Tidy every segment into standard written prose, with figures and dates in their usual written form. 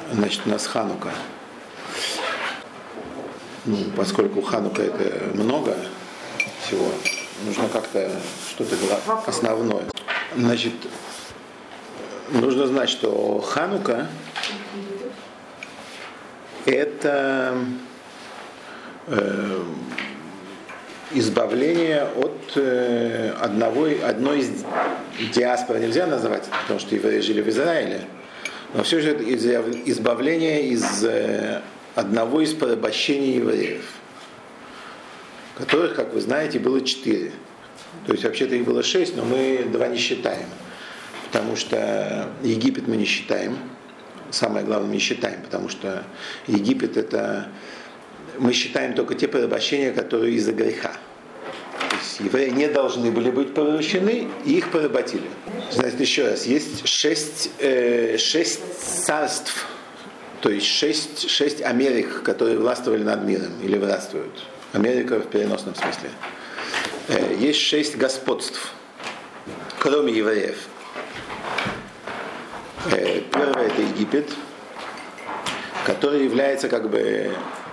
Значит, у нас Ханука. Поскольку Ханука это много всего, нужно как-то что-то основное. Значит, нужно знать, что Ханука это избавление от одной из диаспор нельзя называть, потому что евреи жили в Израиле, но все же это избавление из одного из порабощений евреев, которых, как вы знаете, было 4. То есть вообще-то их было 6, но мы 2 не считаем, потому что Египет мы не считаем. Самое главное, не считаем, потому что Египет это... Мы считаем только те порабощения, которые из-за греха. То есть евреи не должны были быть порабощены, и их поработили. Значит, еще раз, есть 6 царств, то есть 6 Америк, которые властвовали над миром, или властвуют. Америка в переносном смысле. Есть 6 господств, кроме евреев. Первое это Египет, который является как бы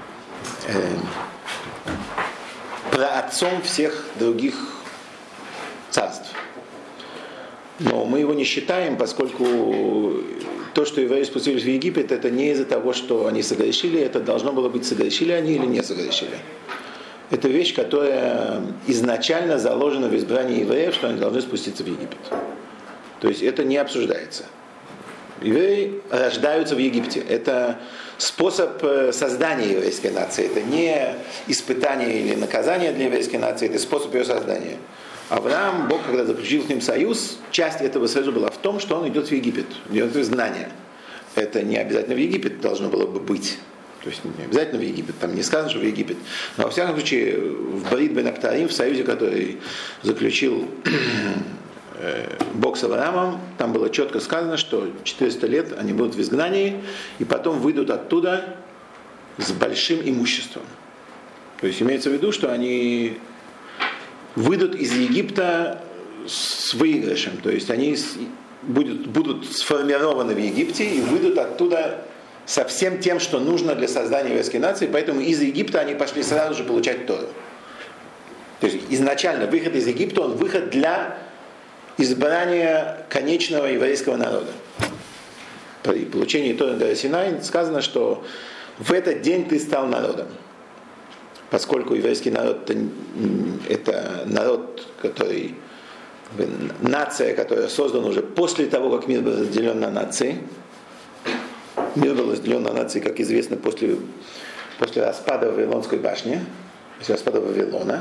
праотцом всех других царств. Но мы его не считаем, поскольку то, что евреи спустились в Египет, это не из-за того, что они согрешили, это должно было быть, согрешили они или не согрешили. Это вещь, которая изначально заложена в избрании евреев, что они должны спуститься в Египет. То есть это не обсуждается. Евреи рождаются в Египте. Это способ создания еврейской нации. Это не испытание или наказание для еврейской нации, это способ ее создания. Авраам, Бог, когда заключил с ним союз, часть этого союза была в том, что он идет в Египет, идет в изгнание. Это не обязательно в Египет должно было бы быть. То есть не обязательно в Египет, там не сказано, что в Египет. Но во всяком случае, в Барит бен Актарим, в союзе, который заключил Бог с Авраамом, там было четко сказано, что 400 лет они будут в изгнании, и потом выйдут оттуда с большим имуществом. То есть имеется в виду, что они выйдут из Египта с выигрышем. То есть они будут сформированы в Египте и выйдут оттуда со всем тем, что нужно для создания еврейской нации, поэтому из Египта они пошли сразу же получать Тору. То есть изначально выход из Египта, он выход для избрания конечного еврейского народа. При получении Торы до Синай сказано, что в этот день ты стал народом. Поскольку еврейский народ это народ, который, нация, которая создана уже после того, как мир был разделен на нации. Мир был разделен на нации, как известно, после распада Вавилонской башни, после распада Вавилона.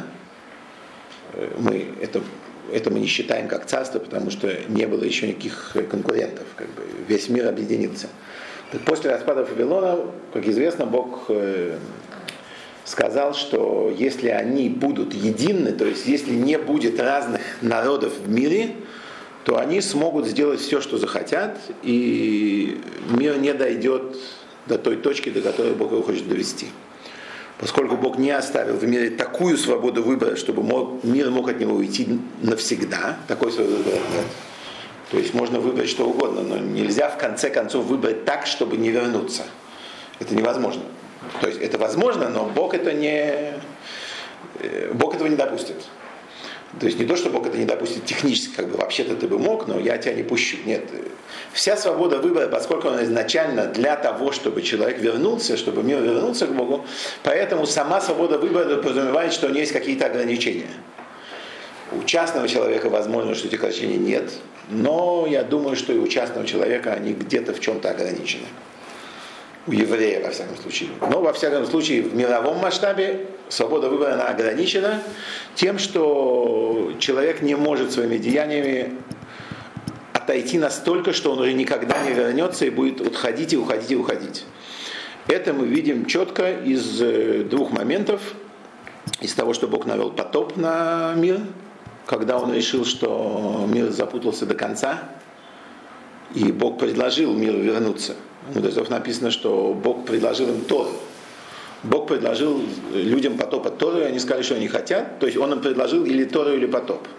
Это мы не считаем как царство, потому что не было еще никаких конкурентов. Как бы весь мир объединился. Так после распада Вавилона, как известно, Бог сказал, что если они будут едины, то есть если не будет разных народов в мире, то они смогут сделать все, что захотят, и мир не дойдет до той точки, до которой Бог его хочет довести. Поскольку Бог не оставил в мире такую свободу выбора, чтобы мир мог от него уйти навсегда, такой свободы выбора нет. То есть можно выбрать что угодно, но нельзя в конце концов выбрать так, чтобы не вернуться. Это невозможно. То есть это возможно, но Бог этого не допустит. То есть не то, что Бог это не допустит технически, как бы вообще-то ты бы мог, но я тебя не пущу. Нет. Вся свобода выбора, поскольку она изначально для того, чтобы человек вернулся, чтобы мир вернулся к Богу, поэтому сама свобода выбора подразумевает, что у нее есть какие-то ограничения. У частного человека возможно, что этих ограничений нет, но я думаю, что и у частного человека они где-то в чем-то ограничены. У еврея, во всяком случае. Но, во всяком случае, в мировом масштабе свобода выбора она ограничена тем, что человек не может своими деяниями отойти настолько, что он уже никогда не вернется и будет уходить и уходить и уходить. Это мы видим четко из 2 моментов. Из того, что Бог навел потоп на мир, когда он решил, что мир запутался до конца, и Бог предложил миру вернуться. У мудрецов написано, что Бог предложил им Тору. Бог предложил людям потоп от Торы, и они сказали, что они хотят. То есть он им предложил или Тору, или потоп. То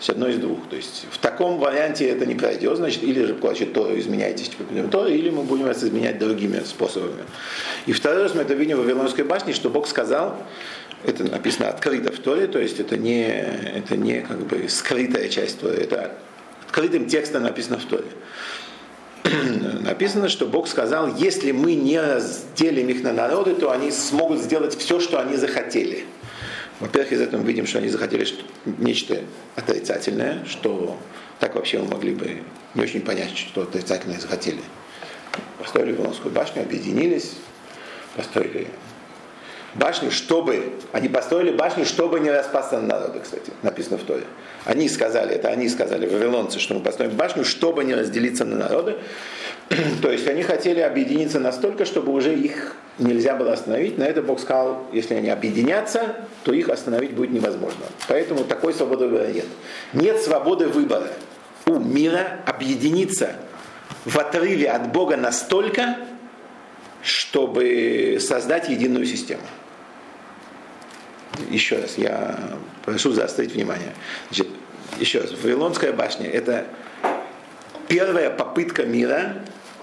есть одно из двух. То есть в таком варианте это не пройдет, значит, или же плачет Тору, изменяйтесь по Тору, или мы будем вас изменять другими способами. И второй раз мы это видим в Вавилонской башне, что Бог сказал, это написано открыто в Торе, то есть это не как бы скрытая часть Торы, это открытым текстом написано в Торе. Написано, что Бог сказал, если мы не разделим их на народы, то они смогут сделать все, что они захотели. Во-первых, из этого мы видим, что они захотели нечто отрицательное, что так вообще мы могли бы не очень понять, что отрицательное захотели. Построили Вавилонскую башню, объединились, построили башню, они построили башню, чтобы не распасться на народы, кстати, написано в Торе. Они сказали, вавилонцы, что мы построим башню, чтобы не разделиться на народы. То есть они хотели объединиться настолько, чтобы уже их нельзя было остановить. На это Бог сказал, если они объединятся, то их остановить будет невозможно. Поэтому такой свободы выбора нет. Нет свободы выбора у мира объединиться в отрыве от Бога настолько, чтобы создать единую систему. Еще раз, я прошу заострить внимание. Значит, еще раз, Вавилонская башня – это первая попытка мира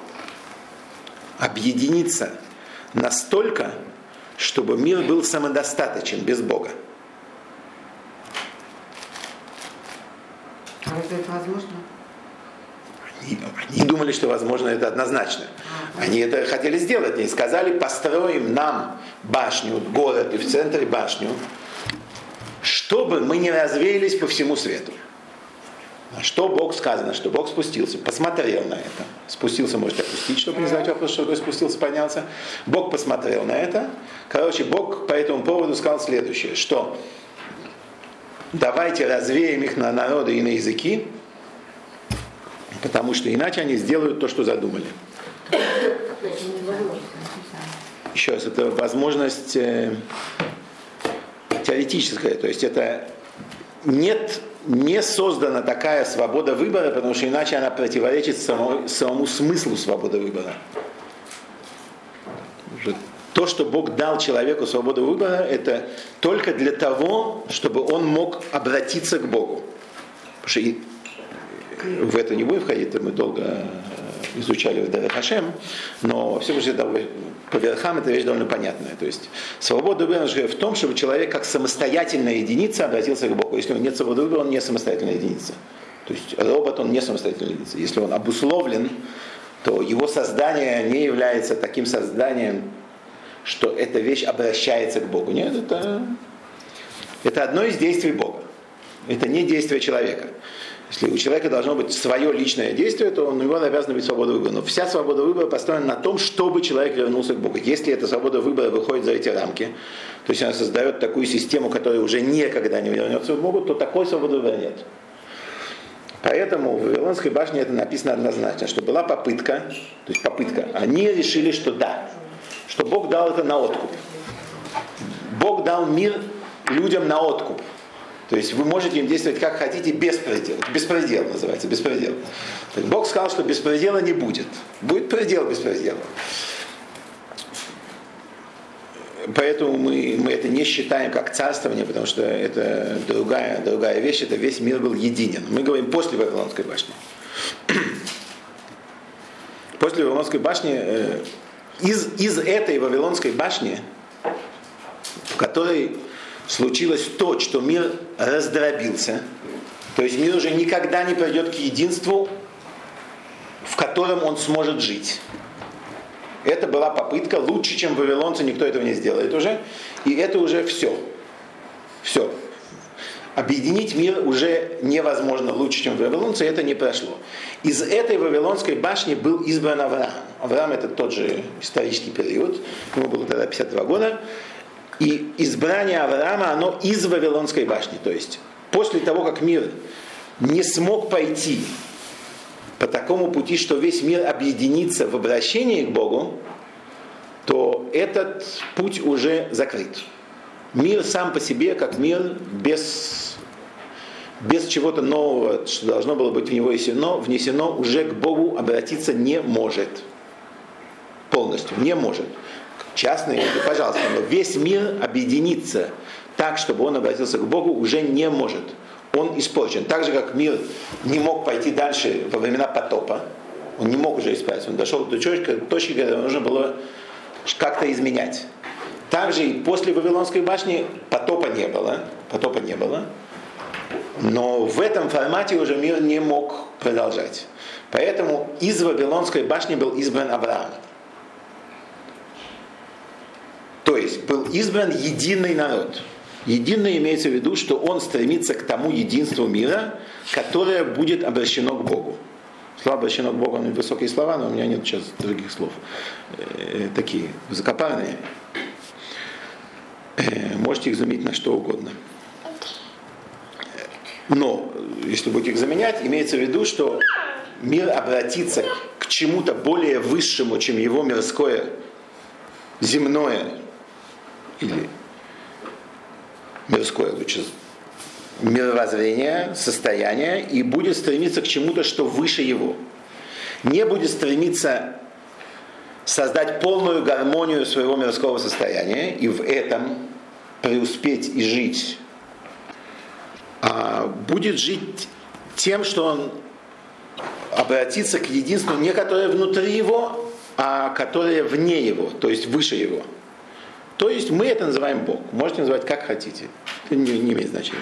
объединиться настолько, чтобы мир был самодостаточен без Бога. А разве это возможно? Они думали, что возможно это однозначно. Они это хотели сделать. Они сказали, построим нам башню, город и в центре башню, чтобы мы не развеялись по всему свету. А что Бог сказано? Что Бог спустился, посмотрел на это. Спустился, можете опустить, чтобы не задать вопрос, что такое спустился, поднялся. Бог посмотрел на это. Бог по этому поводу сказал следующее, что давайте развеем их на народы и на языки, потому что иначе они сделают то, что задумали. Еще раз, это возможность теоретическая, то есть это не создана такая свобода выбора, потому что иначе она противоречит самому смыслу свободы выбора. То, что Бог дал человеку свободу выбора, это только для того, чтобы он мог обратиться к Богу. Потому что в это не будем входить, мы долго изучали в Дарах Хашем, но все же по верхам эта вещь довольно понятная. То есть свобода выбора в том, чтобы человек как самостоятельная единица обратился к Богу. Если у него нет свободы выбора, он не самостоятельная единица. То есть робот, он не самостоятельная единица. Если он обусловлен, то его создание не является таким созданием, что эта вещь обращается к Богу. Нет, это одно из действий Бога. Это не действие человека. Если у человека должно быть свое личное действие, то у него обязана быть свобода выбора. Но вся свобода выбора построена на том, чтобы человек вернулся к Богу. Если эта свобода выбора выходит за эти рамки, то есть она создает такую систему, которая уже никогда не вернется к Богу, то такой свободы выбора нет. Поэтому в Вавилонской башне это написано однозначно, что была попытка, то есть попытка. Они решили, что да, что Бог дал это на откуп. Бог дал мир людям на откуп. То есть вы можете им действовать как хотите, беспредел. Беспредел называется, беспредел. Бог сказал, что беспредела не будет. Будет предел беспредела. Поэтому мы это не считаем как царствование, потому что это другая вещь, это весь мир был единен. Мы говорим после Вавилонской башни. После Вавилонской башни, из этой Вавилонской башни, в которой случилось то, что мир раздробился, то есть мир уже никогда не придет к единству, в котором он сможет жить. Это была попытка, лучше, чем вавилонцы, никто этого не сделает уже, и это уже все. Все. Объединить мир уже невозможно лучше, чем вавилонцы, и это не прошло. Из этой Вавилонской башни был избран Авраам. Авраам это тот же исторический период, ему было тогда 52 года, и избрание Авраама, оно из Вавилонской башни. То есть, после того, как мир не смог пойти по такому пути, что весь мир объединится в обращении к Богу, то этот путь уже закрыт. Мир сам по себе, как мир, без чего-то нового, что должно было быть в него внесено, уже к Богу обратиться не может. Полностью, не может. Частные, пожалуйста, но весь мир объединиться так, чтобы он обратился к Богу, уже не может. он испорчен. Так же, как мир не мог пойти дальше во времена потопа, он не мог уже исправиться. Он дошел до точки, когда нужно было как-то изменять. Также и после Вавилонской башни потопа не было. Но в этом формате уже мир не мог продолжать. Поэтому из Вавилонской башни был избран Авраам. То есть был избран единый народ. Единый имеется в виду, что он стремится к тому единству мира, которое будет обращено к Богу. Слово обращено к Богу, высокие слова, но у меня нет сейчас других слов. Такие высокопарные. Можете их заменить на что угодно. Но, если будете их заменять, имеется в виду, что мир обратится к чему-то более высшему, чем его мирское, земное, или мирское лучше, мировоззрение, состояние, и будет стремиться к чему-то, что выше его. Не будет стремиться создать полную гармонию своего мирского состояния и в этом преуспеть и жить, а будет жить тем, что он обратится к единству, не которое внутри его, а которое вне его, то есть выше его. То есть мы это называем Бог. Можете называть как хотите. Это не имеет значения.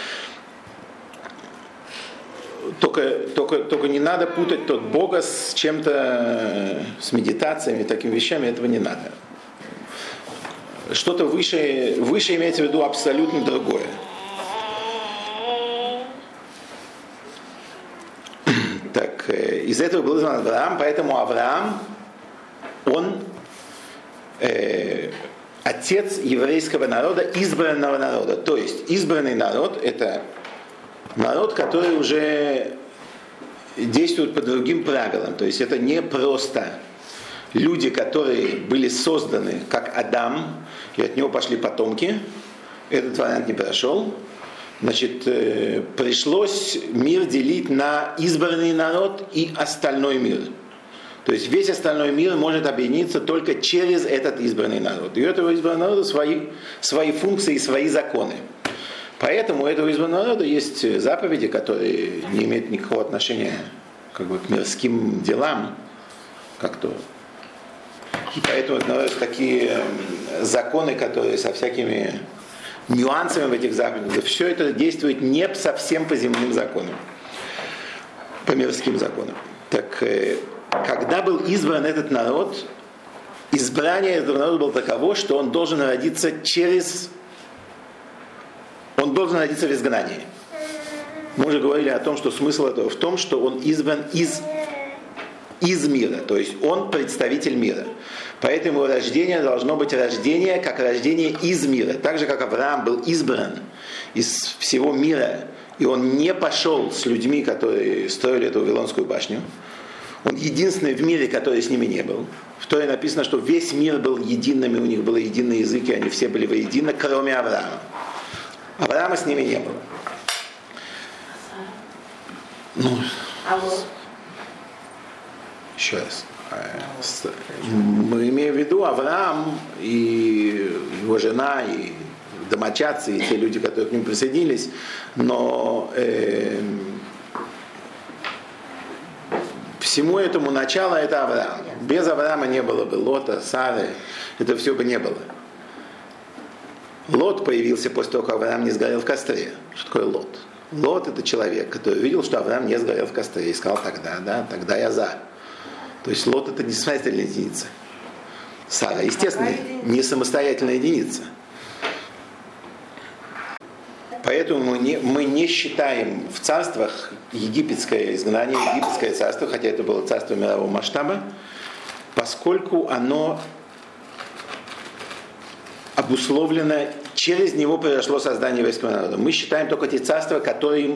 Только не надо путать тот Бога с чем-то, с медитациями, такими вещами, этого не надо. Что-то выше имеется в виду абсолютно другое. Так, из этого был избран Авраам, поэтому Авраам, он отец еврейского народа, избранного народа. То есть избранный народ – это народ, который уже действует по другим правилам. То есть это не просто люди, которые были созданы как Адам, и от него пошли потомки. Этот вариант не прошел. Значит, пришлось мир делить на избранный народ и остальной мир. То есть весь остальной мир может объединиться только через этот избранный народ. И у этого избранного народа свои функции и свои законы. Поэтому у этого избранного народа есть заповеди, которые не имеют никакого отношения к мирским делам. Как-то. И поэтому это такие законы, которые со всякими нюансами в этих заповедях. Все это действует не совсем по земным законам, по мирским законам. Так, когда был избран этот народ, избрание этого народа было таково, что он должен родиться в изгнании. Мы уже говорили о том, что смысл этого в том, что он избран из мира, то есть он представитель мира. Поэтому его рождение должно быть рождение, как рождение из мира. Так же, как Авраам был избран из всего мира, и он не пошел с людьми, которые строили эту Вавилонскую башню. Он единственный в мире, который с ними не был. В Торе написано, что весь мир был единым, и у них был единый язык, и они все были воедино, кроме Авраама. Авраама с ними не было. Еще раз. Мы имеем в виду Авраам и его жена, и домочадцы, и те люди, которые к ним присоединились, но всему этому начало это Авраам. Без Авраама не было бы Лота, Сары, это все бы не было. Лот появился после того, как Авраам не сгорел в костре. Что такое Лот? Лот — это человек, который увидел, что Авраам не сгорел в костре, и сказал: тогда я за. То есть Лот — это не самостоятельная единица. Сара, естественно, не самостоятельная единица. Поэтому мы не считаем в царствах египетское изгнание, египетское царство, хотя это было царство мирового масштаба, поскольку оно обусловлено, через него произошло создание еврейского народа. Мы считаем только те царства, которые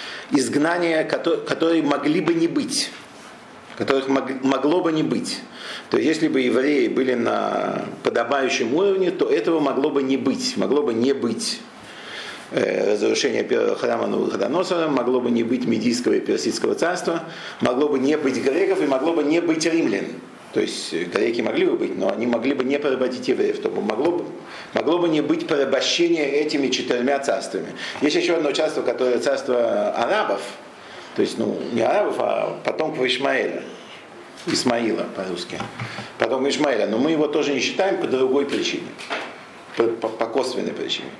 могли бы не быть, которых могло бы не быть. То есть, если бы евреи были на подобающем уровне, то этого могло бы не быть. Могло бы не быть разрушения первого храма Навуходоносора, могло бы не быть Медийского и Персидского царства, могло бы не быть греков и могло бы не быть римлян. То есть греки могли бы быть, но они могли бы не поработить евреев, то могло бы не быть порабощения этими 4 царствами. Есть еще одно царство, которое царство арабов, то есть не арабов, а потомков Исмаила по-русски. Потомков Ишмаэля, но мы его тоже не считаем по другой причине, по косвенной причине.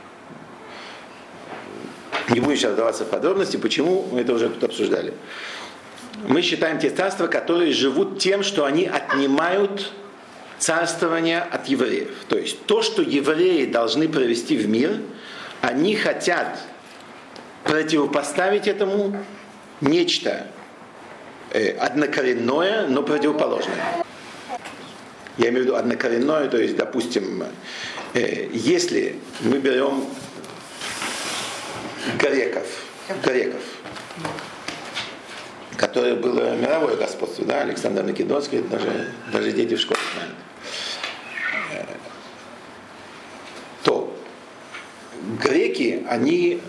Не будем сейчас вдаваться в подробности, почему, мы это уже тут обсуждали. Мы считаем те царства, которые живут тем, что они отнимают царствование от евреев. То есть то, что евреи должны провести в мир, они хотят противопоставить этому нечто однокоренное, но противоположное. Я имею в виду однокоренное, то есть, допустим, если мы берем греков, которое было мировое господство, да, Александр Македонский, даже дети в школе знают, то греки, они,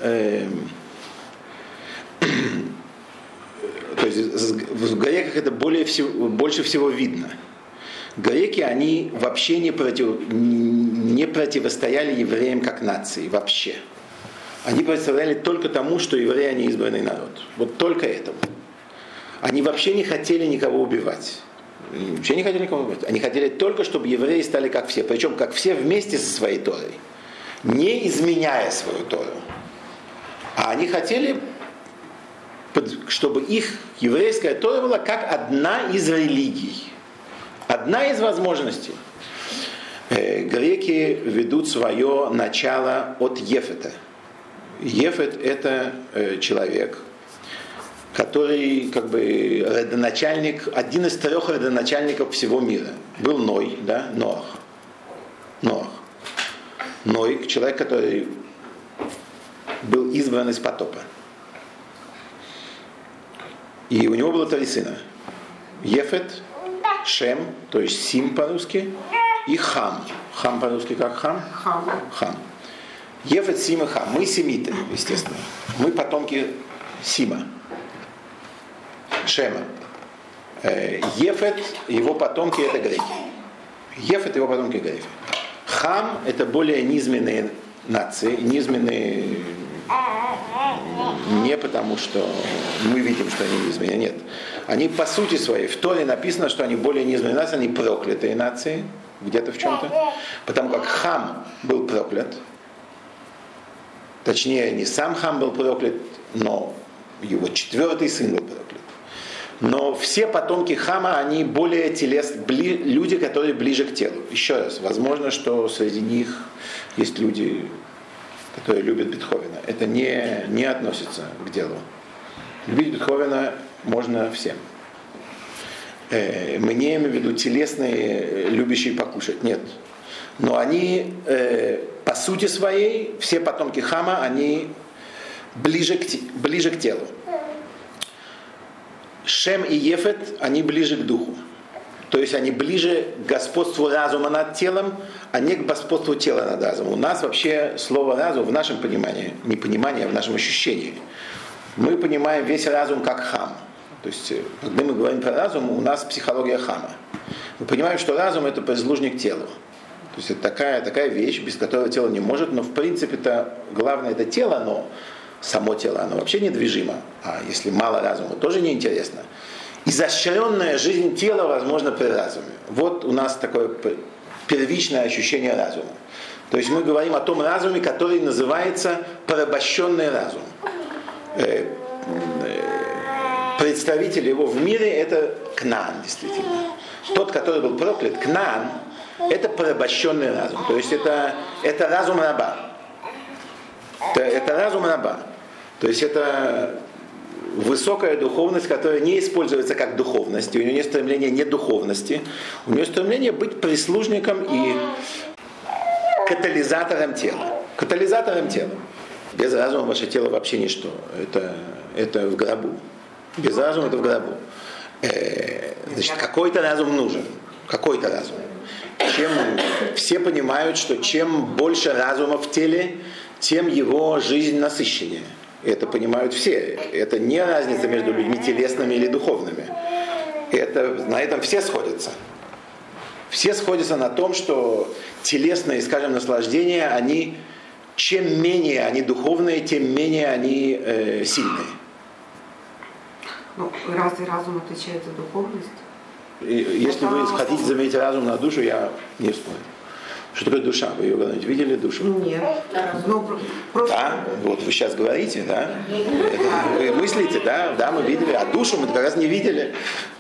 то есть в греках это больше всего видно. Греки, они вообще не противостояли евреям как нации, вообще. Они противостояли только тому, что евреи, они избранный народ. Вот только этому. Они вообще не хотели никого убивать. Они хотели только, чтобы евреи стали как все. Причем как все вместе со своей Торой. Не изменяя свою Тору. А они хотели, чтобы их еврейская Тора была как одна из религий. Одна из возможностей. Греки ведут свое начало от Ефета. Ефет – это человек, который как бы родоначальник, один из 3 родоначальников всего мира. Был Ной, да, Ноах. Ной, человек, который был избран из потопа. И у него было 3 сына. Ефет, Шем, то есть Сим по-русски, и Хам. Хам по-русски как Хам? Хам. Ефет, Сим и Хам. Мы семиты, естественно. Мы потомки Сима. Шема. Ефет, его потомки это греки. Ефет, его потомки греки. Хам это более низменные нации, низменные не потому, что мы видим, что они низменные, нет. Они по сути своей, в Торе написано, что они более низменные нации, они проклятые нации, где-то в чем-то. Потому как Хам был проклят. Точнее, не сам Хам был проклят, но его 4-й сын был проклят. Но все потомки Хама, они более люди, которые ближе к телу. Еще раз, возможно, что среди них есть люди, которые любят Бетховена. Это не относится к делу. Любить Бетховена можно всем. Мы не имеем в виду телесные, любящие покушать. Нет. Но они, по сути своей, все потомки Хама, они ближе к телу. Шем и Ефет, они ближе к духу. То есть они ближе к господству разума над телом, а не к господству тела над разумом. У нас вообще слово разум в нашем понимании, не понимании, а в нашем ощущении. Мы понимаем весь разум как Хам. То есть, когда мы говорим про разум, у нас психология Хама. Мы понимаем, что разум это прислужник телу. То есть это такая вещь, без которой тело не может, но в принципе-то главное это тело, но само тело, оно вообще недвижимо. А если мало разума, тоже неинтересно. Изощренная жизнь тела возможна при разуме. Вот у нас такое первичное ощущение разума. То есть мы говорим о том разуме, который называется порабощенный разум. Представитель его в мире это Кнаан, действительно. Тот, который был проклят, Кнаан, это порабощенный разум. То есть это разум раба. Это разум раба. То есть это высокая духовность, которая не используется как духовность. У нее нет стремления не духовности. У нее стремление быть прислужником и катализатором тела. Катализатором тела. Без разума ваше тело вообще ничто. Это в гробу. Без разума это в гробу. Значит, какой-то разум нужен. Какой-то разум. Все понимают, что чем больше разума в теле, тем его жизнь насыщеннее. Это понимают все. Это не разница между людьми телесными или духовными. На этом все сходятся. Все сходятся на том, что телесные, скажем, наслаждения, они, чем менее они духовные, тем менее они сильные. Ну, разве разум отличает от духовности? Если вы хотите заменить разум на душу, я не вспомню. Что такое душа? Вы ее когда-нибудь видели, душу? Нет. Просто... Да, вот вы сейчас говорите, да? Вы мыслите, да? Да, мы видели. А душу мы как раз не видели.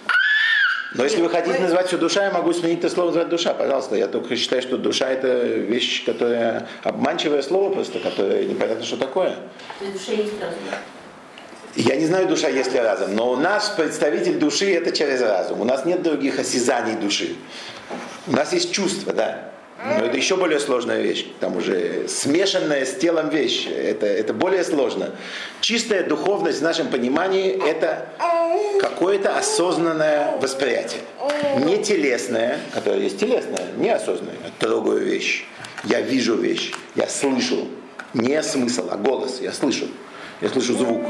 Но если вы хотите называть все душа, я могу сменить это слово, называть душа, пожалуйста. Я только считаю, что душа это вещь, которая обманчивое слово просто, которое непонятно, что такое. То есть душа есть разум? Я не знаю, душа есть ли разум, но у нас представитель души это через разум. У нас нет других осязаний души. У нас есть чувства, да. Но это еще более сложная вещь. Там уже смешанная с телом вещь. Это более сложно. Чистая духовность в нашем понимании это какое-то осознанное восприятие. Не телесное, которое есть телесное, неосознанное. Я трогаю вещь, я вижу вещь, я слышу. Не смысл, а голос. Я слышу звук.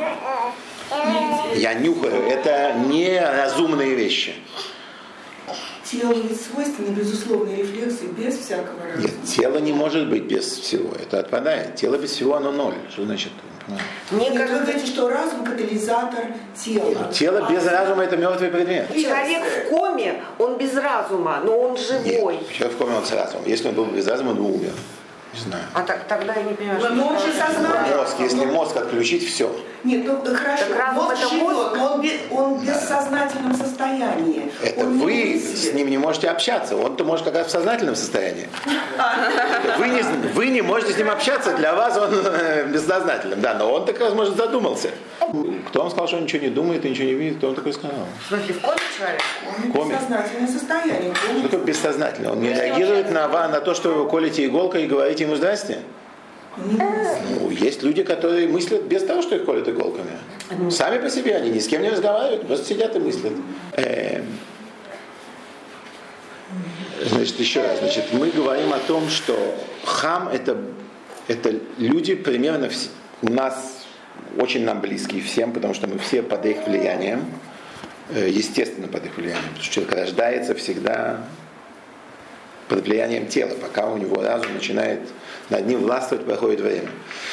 Я нюхаю. Это не разумные вещи. Тело ведь свойственно безусловной рефлексии без всякого разума. Нет, тело не может быть без всего. Это отпадает. Тело без всего оно ноль. Что значит? Мне кажется, вы говорите, что разум катализатор тела. Тело без разума это мертвый предмет. Человек в коме, он без разума, но он живой. Нет, человек в коме он с разумом. Если он был без разума, он бы умер. Не знаю. А тогда я не понимаю, что... Но он же сознание. Мозг, если мозг отключить, все. Нет, ну хорошо, Так разум мозг это живет, мозг? но он в бессознательном состоянии. Это Он не вы мыслит. с ним не можете общаться. Он-то может как раз в сознательном состоянии. Вы не можете с ним общаться, для вас он бессознательным. Да, но он так, возможно, задумался. Кто вам сказал, что он ничего не думает и ничего не видит, кто он такой сказал? В смысле, в коме человек? Он в Коме. бессознательном состоянии. Что такое бессознательно? Он не реагирует на то, что вы колите иголкой и говорите ему «здрасте»? Ну, есть люди, которые мыслят без того, что их колют иголками. Сами по себе, они ни с кем не разговаривают, просто сидят и мыслят. Значит, еще раз. Значит, мы говорим о том, что хам это люди примерно у нас очень нам близкие всем, потому что мы все под их влиянием, естественно под их влиянием, потому что человек рождается всегда под влиянием тела, пока у него разум начинает над ним властвовать, проходит время.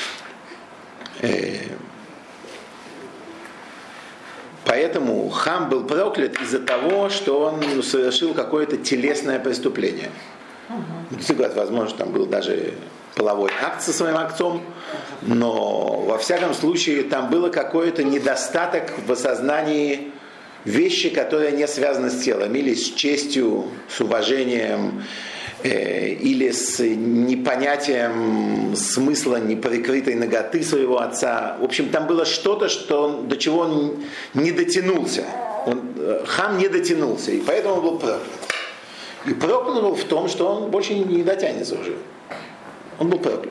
Поэтому Хам был проклят из-за того, что он совершил какое-то телесное преступление. Говорят, возможно, там был даже половой акт со своим отцом, но во всяком случае там было какой-то недостаток в осознании вещи, которые не связаны с телом, или с честью, с уважением, или с непонятием смысла неприкрытой наготы своего отца. В общем, там было что-то, до чего он не дотянулся. Хам не дотянулся, и поэтому он был проклят. И проклят был в том, что он больше не дотянется уже. Он был проклят.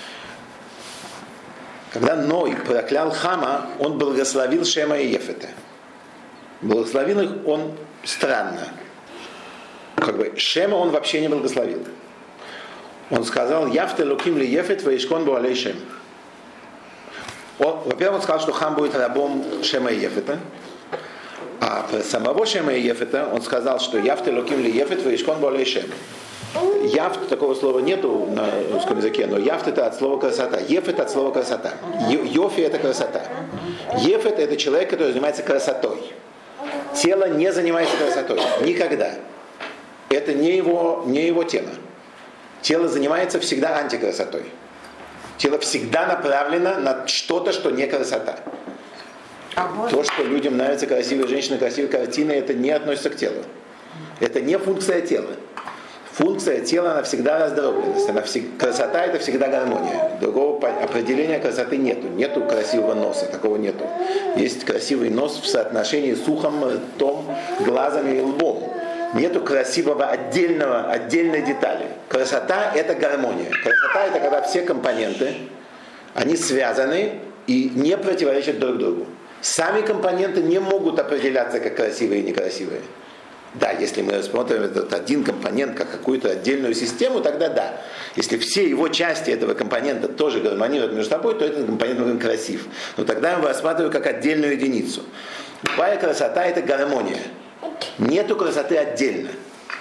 Когда Ной проклял Хама, он благословил Шема и Ефета. Благословил их он странно. Шема он вообще не благословил. Он сказал, Яфте луким ли Ефет, ваишкон бу алей Шем. Во-первых, он сказал, что Хам будет рабом Шема и Ефета. А про самого Шема и Ефета он сказал, что Яфте луким ли Ефет, ваишкон бу алей Шем. Яфт, такого слова нету на русском языке, но яфт это от слова красота. Ефет от слова красота. Йофи это красота. Ефет это человек, который занимается красотой. Тело не занимается красотой. Никогда. Это не его тема. Тело занимается всегда антикрасотой. Тело всегда направлено на что-то, что не красота. То, что людям нравится красивая женщина, красивые картины, это не относится к телу. Это не функция тела. Функция тела, она всегда раздробленность. Красота это всегда гармония. Другого определения красоты нету. Нету красивого носа, такого нету. Есть красивый нос в соотношении с ухом, ртом, глазами и лбом. Нету красивого отдельной детали. Красота это гармония. Красота это когда все компоненты, они связаны и не противоречат друг другу. Сами компоненты не могут определяться как красивые и некрасивые. Да, если мы рассмотрим этот один компонент как какую-то отдельную систему, тогда да. Если все его части этого компонента тоже гармонируют между собой, то этот компонент будет красив. Но тогда я его рассматриваю как отдельную единицу. Любая красота это гармония. Нету красоты отдельно.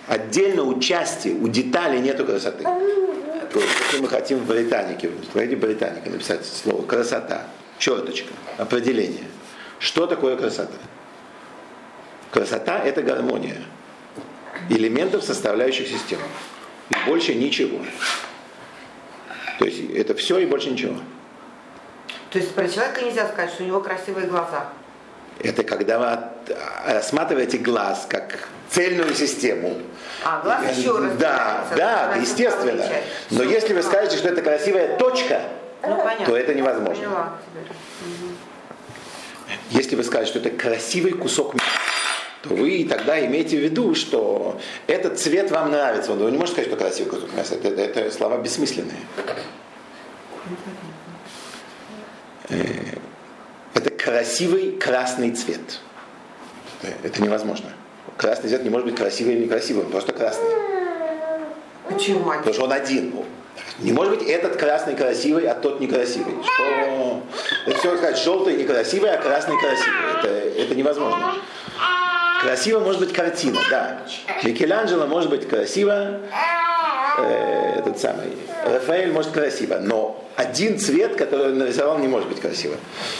Отдельно у части, у деталей нету красоты. Если мы хотим в британике, в британике написать слово красота, черточка, определение. Что такое красота? Красота – это гармония элементов, составляющих систему. И больше ничего. То есть это все и больше ничего. То есть про человека нельзя сказать, что у него красивые глаза. Это когда вы рассматриваете глаз как цельную систему. А, глаз еще раз. Да, естественно. Но если вы скажете, что это красивая точка, то это невозможно. Поняла. Если вы скажете, что это красивый кусок мяса, то вы тогда имеете в виду, что этот цвет вам нравится. Вы не можете сказать, что красивый кусок мяса. Это слова бессмысленные. Это красивый красный цвет. Это невозможно. Красный цвет не может быть красивый или некрасивым, просто красный. Почему? Потому что он один. Не может быть этот красный красивый, а тот некрасивый. Что? Это все сказать, желтый некрасивый, а красный красивый. Это невозможно. Красиво может быть картина, да. Микеланджело может быть красиво, этот самый Рафаэль может красиво, но один цвет, который он нарисовал, не может быть красивым.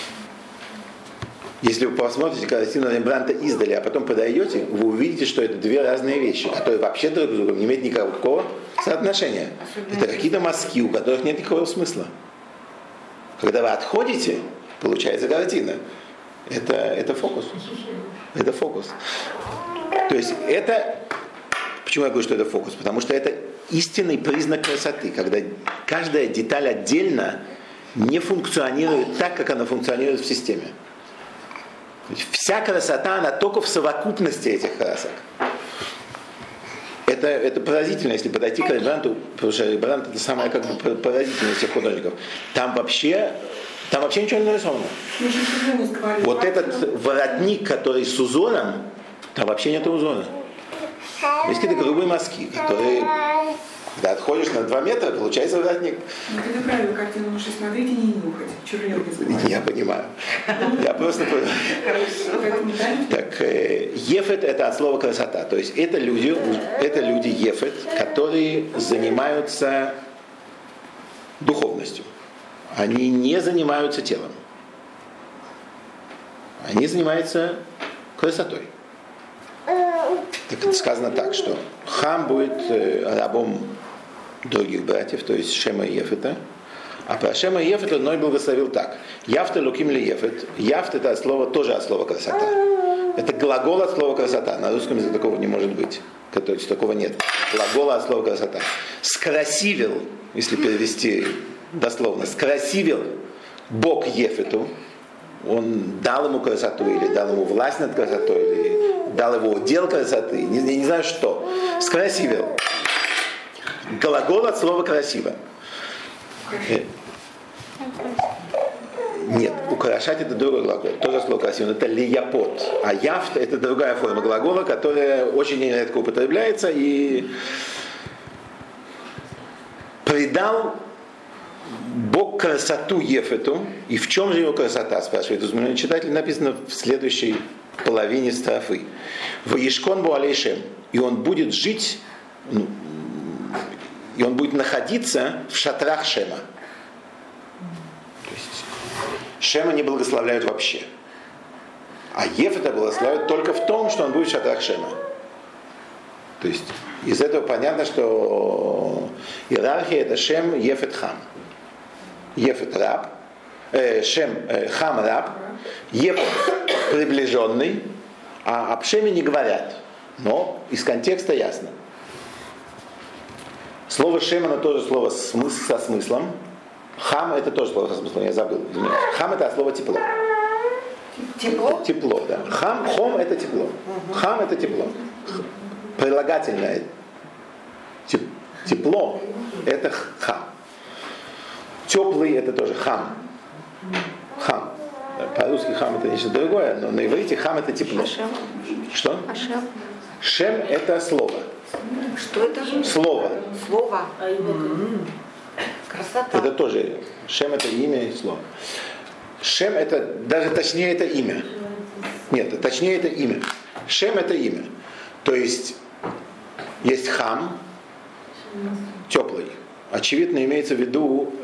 Если вы посмотрите картину Рембрандта издали, а потом подойдете, вы увидите, что это две разные вещи, которые вообще друг с другом не имеют никакого соотношения. Это какие-то мазки, у которых нет никакого смысла. Когда вы отходите, получается картина. Это фокус. Это фокус. То есть это... Почему я говорю, что это фокус? Потому что это истинный признак красоты, когда каждая деталь отдельно не функционирует так, как она функционирует в системе. Вся красота, она только в совокупности этих красок. Это поразительно, если подойти к Рембрандту, потому что Рембрандт это самое как бы поразительное из всех художников. Там вообще ничего не нарисовано. Вот этот воротник, который с узором, там вообще нет узора. Есть какие-то грубые мазки, которые, когда отходишь на 2 метра, получается воротник. Ну, ты правильно картину можешь смотреть и не нюхать. Чернёвки забывать. Я понимаю. Я просто понимаю. Так, ефет это от слова красота. То есть это люди ефет, которые занимаются духовностью. Они не занимаются телом. Они занимаются красотой. Так это сказано так, что Хам будет рабом других братьев, то есть Шема и Ефета. А про Шема и Ефета Ной благословил так. Яфта луким ли Ефет. Яфт это тоже от слова красота. Это глагол от слова красота. На русском языке такого не может быть. То есть такого нет. Глагол от слова красота. Скрасивил, если перевести дословно, скрасивил Бог Ефету. Он дал ему красоту, или дал ему власть над красотой, или дал ему удел красоты, не знаю что. Скрасивил. Глагол от слова красиво. Нет, украшать это другой глагол, тоже слово красиво, это лияпот. А яфт это другая форма глагола, которая очень редко употребляется и придал Бог красоту Ефету. И в чем же его красота, спрашивает изумленный читатель, написано в следующей половине строфы. Ваишкон бу алей Шем. И он будет жить, и он будет находиться в шатрах Шема. То есть Шема не благословляют вообще. А Ефета благословляют только в том, что он будет в шатрах Шема. То есть из этого понятно, что иерархия это Шем, Ефет, Хам. Ефет раб, Хам раб, Ефет приближенный, а об Шеме не говорят. Но из контекста ясно. Слово Шем это тоже слово со смыслом. Хам это тоже слово со смыслом, я забыл. Извиняюсь. Хам это от слова тепло. Тепло? Тепло, да. Хом это тепло. Хам это тепло. Прилагательное тепло это хам. Теплый это тоже хам. Хам. По-русски хам это нечто другое, но на иврите хам это тепло. Что? Шем это слово. Что это же? Слово. Слово. Красота. Это тоже. Шем это имя и слово. Шем это, даже точнее это имя. Нет, точнее это имя. Шем это имя. То есть есть хам, теплый. Очевидно, имеется в виду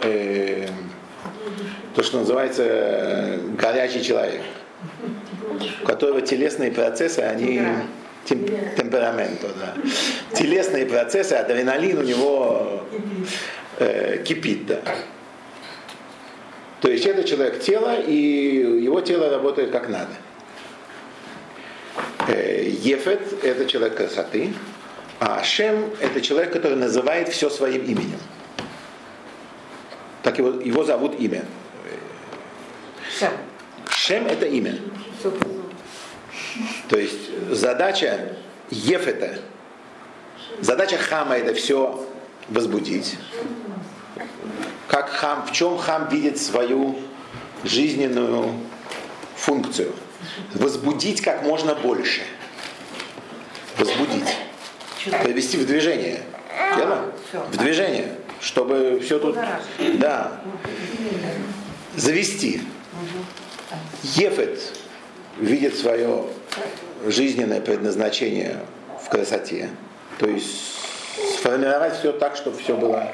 то, что называется горячий человек, у которого телесные процессы, они темперамент, да. Телесные процессы, адреналин у него кипит, да. То есть это человек тела, и его тело работает как надо. Ефет – это человек красоты, а Шем – это человек, который называет все своим именем. Так его зовут имя. Шем. Шем – это имя. То есть задача Ефета, задача Хама – это все возбудить. Как хам, в чем хам видит свою жизненную функцию? Возбудить как можно больше. Возбудить. Привести в движение. Тело? В движение. Чтобы все тут... Да. Завести. Ефет видит свое жизненное предназначение в красоте. То есть сформировать все так, чтобы все было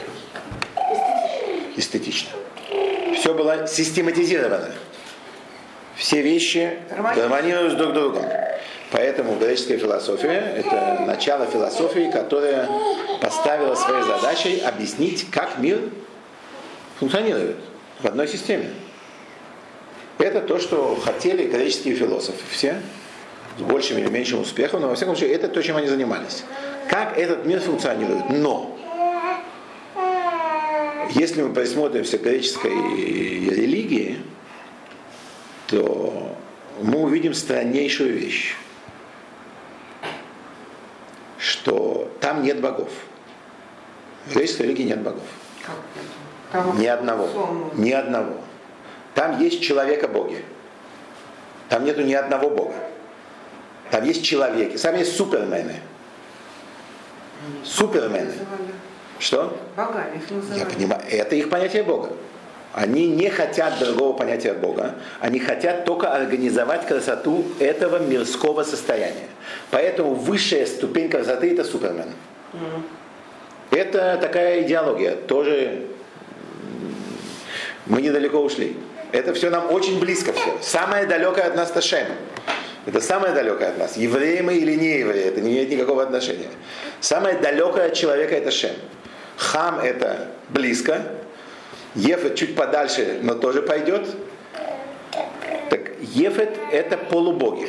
эстетично. Все было систематизировано. Все вещи гармонируют друг с другом. Поэтому греческая философия – это начало философии, которая поставила своей задачей объяснить, как мир функционирует в одной системе. Это то, что хотели греческие философы. Все с большим или меньшим успехом, но во всяком случае это то, чем они занимались. Как этот мир функционирует. Но если мы присмотримся к греческой религии, то мы увидим страннейшую вещь, что там нет богов. В греческой религии нет богов. Ни одного. Ни одного. Там есть человека-боги. Там нету ни одного бога. Там есть человеки. Сами есть супермены. Супермены. Что? Богами их называют. Я понимаю, это их понятие Бога. Они не хотят другого понятия Бога. Они хотят только организовать красоту этого мирского состояния. Поэтому высшая ступень красоты – это супермен. Это такая идеология. Тоже мы недалеко ушли. Это все нам очень близко все. Самое далекое от нас – это Шем. Это самое далекое от нас. Евреи мы или не евреи, это не имеет никакого отношения. Самое далекое от человека – это Шем. Хам – это близко. Ефет чуть подальше, но тоже пойдет. Так Ефет – это полубоги.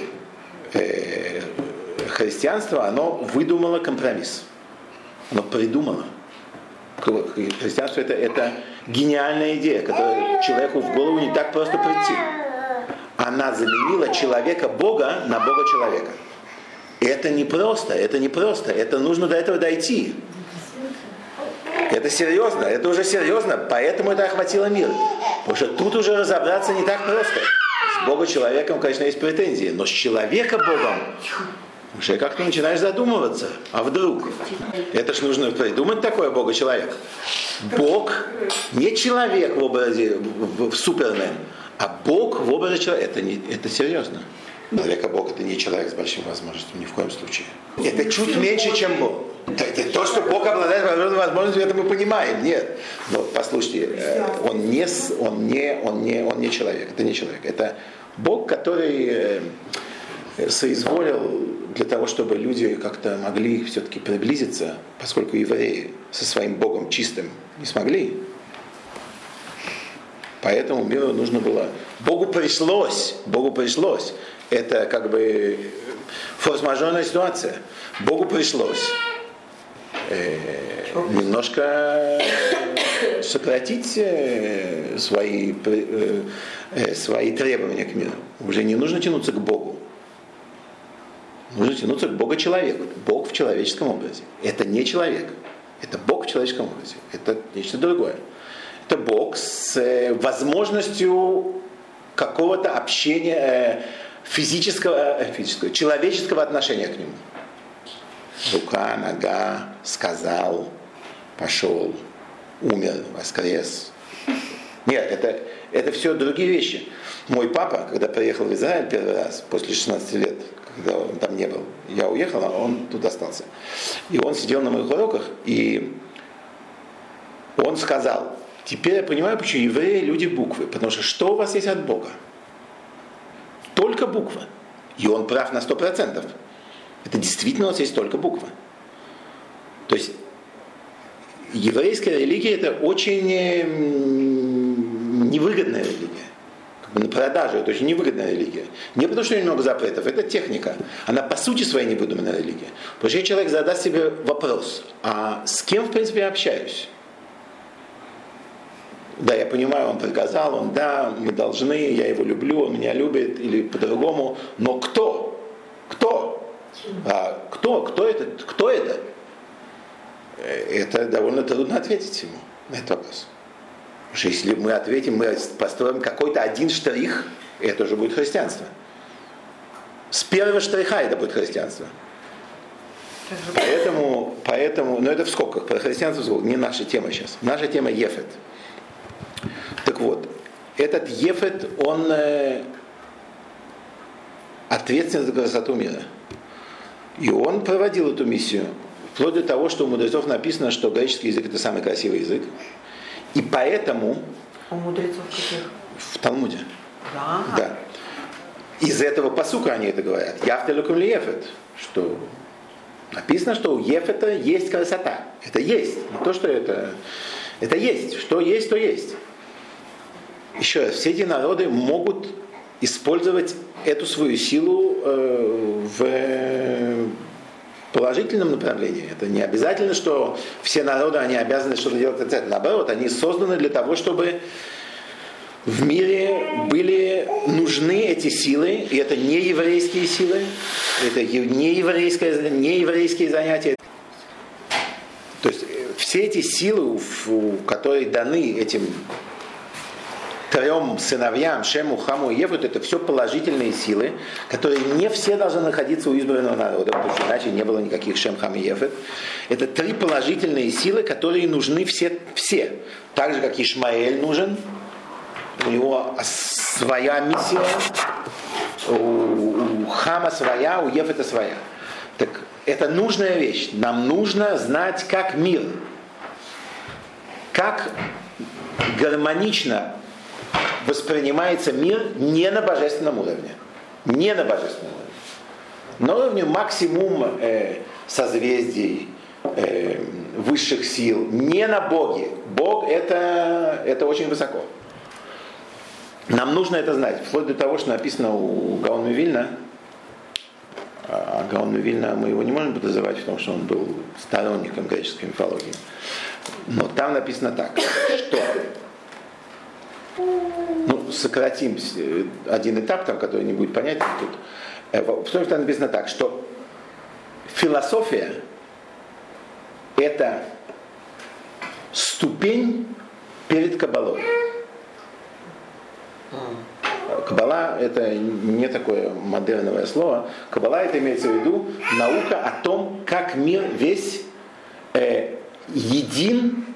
Христианство, оно выдумало компромисс. Оно придумало. Христианство – это гениальная идея, которая человеку в голову не так просто прийти. Она заменила человека-бога на бога-человека. Это непросто, это нужно до этого дойти. Это серьезно, это уже серьезно, поэтому это охватило мир. Потому что тут уже разобраться не так просто. С Бога-человеком, конечно, есть претензии, но с человека-богом уже как-то начинаешь задумываться. А вдруг? Это ж нужно придумать такое Бога-человек. Бог не человек в образе в Супермен, а Бог в образе человека. Это серьезно. Человека-бог это не человек с большими возможностями, ни в коем случае. Это чуть меньше, чем Бог. Это то, что Бог обладает определенными возможностями, это мы понимаем. Нет. Но послушайте, он не человек. Это не человек. Это Бог, который соизволил для того, чтобы люди как-то могли все-таки приблизиться, поскольку евреи со своим Богом чистым не смогли. Поэтому миру нужно было... Богу пришлось. Это как бы форс-мажорная ситуация. Богу пришлось немножко сократить свои требования к миру. Уже не нужно тянуться к Богу. Нужно тянуться к Богу-человеку. Бог в человеческом образе. Это не человек. Это Бог в человеческом образе. Это нечто другое. Это Бог с возможностью какого-то общения, физического, человеческого отношения к нему. Рука, нога, сказал, пошел, умер, воскрес. Нет, это все другие вещи. Мой папа, когда приехал в Израиль первый раз, после 16 лет, когда он там не был, я уехал, а он тут остался. И он сидел на моих уроках, и он сказал: теперь я понимаю, почему евреи люди буквы, потому что у вас есть от Бога? Только буква. И он прав на 100%. Это действительно у нас есть только буква. То есть еврейская религия это очень невыгодная религия. На продажу это очень невыгодная религия. Не потому, что у нее много запретов, это техника. Она по сути своей невыдуманная религия. Потому что человек задаст себе вопрос: а с кем в принципе я общаюсь? Да, я понимаю, он приказал, мы должны, я его люблю, он меня любит, или по-другому. Но кто? Кто? Кто это? Это довольно трудно ответить ему на этот вопрос. Потому что если мы ответим, мы построим какой-то один штрих, это уже будет христианство. С первого штриха это будет христианство. Поэтому, но это в скобках, про христианство в скобках, не наша тема сейчас. Наша тема Ефет. Так вот, этот Ефет, он ответственен за красоту мира. И он проводил эту миссию, вплоть до того, что у мудрецов написано, что греческий язык это самый красивый язык. И поэтому... У мудрецов каких? В Талмуде. Да. Из этого пасука они это говорят. Яфтелукам ли Ефет. Что написано, что у Ефета есть красота. Это есть. Не то, что это есть. Что есть, то есть. Еще раз, все эти народы могут использовать эту свою силу в положительном направлении. Это не обязательно, что все народы, они обязаны что-то делать. Наоборот, они созданы для того, чтобы в мире были нужны эти силы, и это не еврейские силы, это не еврейские занятия. То есть все эти силы, которые даны этим трем сыновьям, Шему, Хаму и Ефету, это все положительные силы, которые не все должны находиться у избранного народа, потому что иначе не было никаких Шем, Хам и Ефет. Это три положительные силы, которые нужны все. Так же, как Ишмаэль нужен, у него своя миссия, у Хама своя, у Ефета своя. Так это нужная вещь. Нам нужно знать, как мир, как гармонично воспринимается мир не на божественном уровне. Не на божественном уровне. На уровне максимум созвездий, высших сил. Не на Боге. Бог это очень высоко. Нам нужно это знать. Вплоть до того, что написано у Гаона Вильна. А Гаона Вильна мы его не можем подозревать в том, что он был сторонником греческой мифологии. Но там написано так, что сократим один этап, там, который не будет понятен тут. Потому что написано так, что философия это ступень перед Каббалой. Каббала это не такое модерновое слово. Каббала это имеется в виду наука о том, как мир весь един,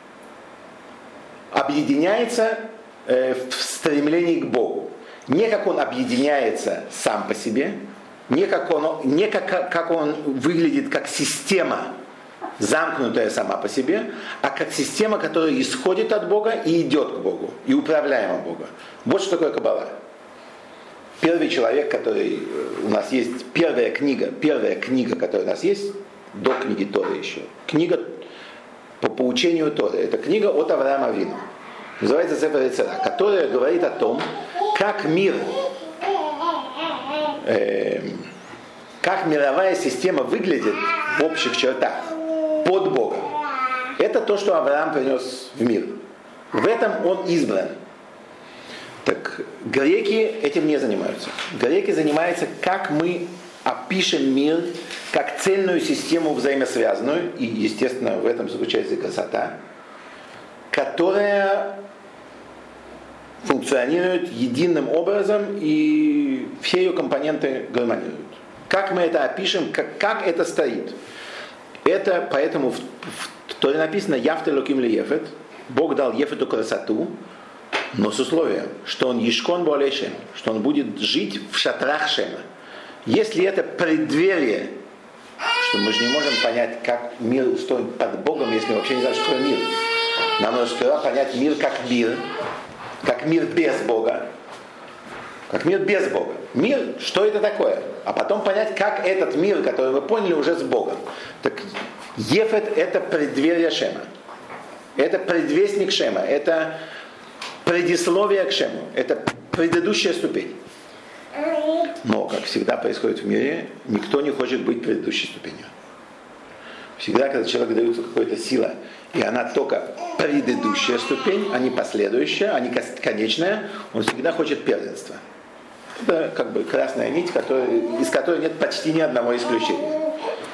объединяется в стремлении к Богу. Не как он объединяется сам по себе, не как он выглядит как система, замкнутая сама по себе, а как система, которая исходит от Бога и идет к Богу, и управляема Бога. Вот что такое Каббала. Первый человек, который у нас есть, первая книга, которая у нас есть, до книги Торы еще. Книга по поучению Торы. Это книга от Авраама Авину. Называется Сефер Ецера, которая говорит о том, как мир, как мировая система выглядит в общих чертах под Богом. Это то, что Авраам принес в мир. В этом он избран. Так греки этим не занимаются. Греки занимаются, как мы опишем мир как цельную систему взаимосвязанную, и, естественно, в этом заключается красота, которая функционирует единым образом, и все ее компоненты гармонируют. Как мы это опишем, как это стоит. Это поэтому в Торе написано «Яфте локим ли Ефет», Бог дал Ефету красоту, Но с условием, что он Ешкон Буалей Шем, что он будет жить в шатрах Шема. Если это преддверие, что мы же не можем понять, как мир устроен под Богом, если мы вообще не знаем, что такое мир. Нам нужно сперва понять мир как мир без Бога. Как мир без Бога. Мир, что это такое? А потом понять, как этот мир, который мы поняли, уже с Богом. Так Ефет — это преддверие Шема. Это предвестник Шема. Это предисловие к Шему. Это предыдущая ступень. Но, как всегда происходит в мире, никто не хочет быть предыдущей ступенью. Всегда, когда человеку дается какая-то сила, и она только предыдущая ступень, а не последующая, а не конечная, он всегда хочет первенства. Это как бы красная нить, из которой нет почти ни одного исключения.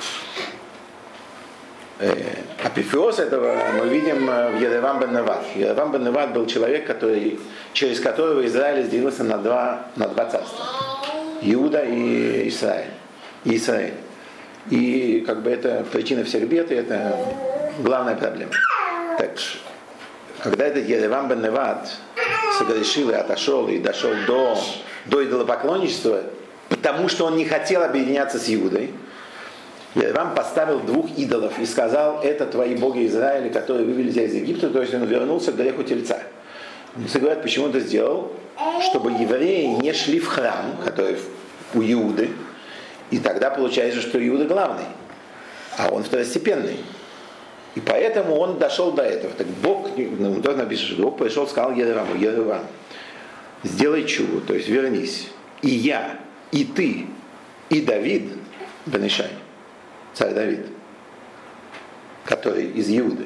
Апифеоз этого мы видим в Еревам бен Неват. Еревам бен Неват был человек, через которого Израиль разделился на два царства. Иуда и Израиль. И как бы это причина всех бед, и это главная проблема. Так, когда этот Еревам бен Неват согрешил и отошел, и дошел до идолопоклонничества, потому что он не хотел объединяться с Иудой, Еревам поставил двух идолов и сказал: это твои боги Израиля, которые вывели тебя из Египта, то есть он вернулся к греху тельца. Все говорят, почему это сделал? Чтобы евреи не шли в храм, который у Иуды, и тогда получается, что Иуда главный, а он второстепенный. И поэтому он дошел до этого. Так Бог, тут написано, что Бог пришел и сказал Ереваму: Еревам, сделай чуву, то есть вернись. И я, и ты, и Давид, бен Ишай, царь Давид, который из Иуды,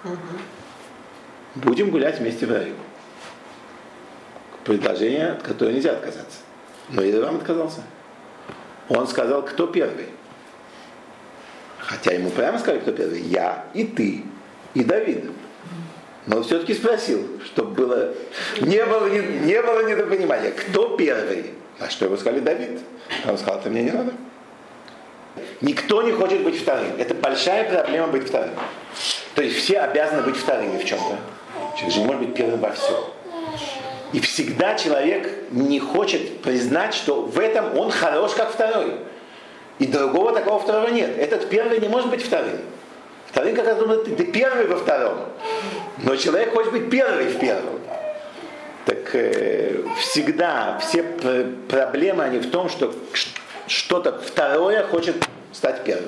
будем гулять вместе в раю. Предложение, от которого нельзя отказаться. Но Еревам отказался. Он сказал, кто первый. Хотя ему прямо сказали, кто первый. Я, и ты, и Давид. Но он все-таки спросил, чтобы не было недопонимания, кто первый. А что ему сказали? Давид. Он сказал, это мне не надо. Никто не хочет быть вторым. Это большая проблема быть вторым. То есть все обязаны быть вторыми в чем-то. Человек же не может быть первым во всем. И всегда человек не хочет признать, что в этом он хорош как второй. И другого такого второго нет. Этот первый не может быть вторым. Вторым как раз думает, ты первый во втором. Но человек хочет быть первый в первом. Так всегда все проблемы они в том, что что-то второе хочет стать первым.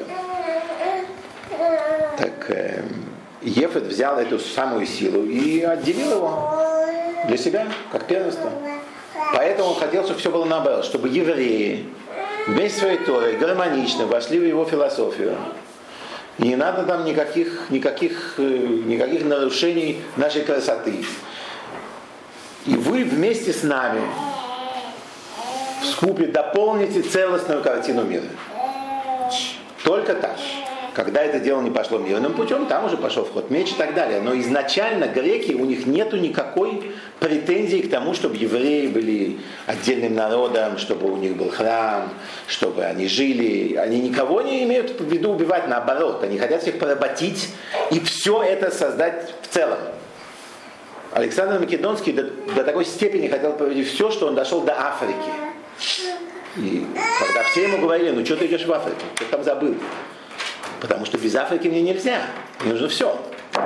Так Ефет взял эту самую силу и отделил его для себя, как первенство. Поэтому он хотел, чтобы все было наоборот, чтобы евреи вместе с своей Торой гармонично вошли в его философию. И не надо там никаких нарушений нашей красоты. И вы вместе с нами вскупе дополните целостную картину мира. Только так. Когда это дело не пошло мирным путем, там уже пошел в ход меч и так далее. Но изначально греки, у них нету никакой претензии к тому, чтобы евреи были отдельным народом, чтобы у них был храм, чтобы они жили. Они никого не имеют в виду убивать, наоборот. Они хотят всех поработить и все это создать в целом. Александр Македонский до такой степени хотел проводить все, что он дошел до Африки. И когда все ему говорили, ну что ты идешь в Африку, ты там забыл. Потому что без Африки мне нельзя, мне нужно все.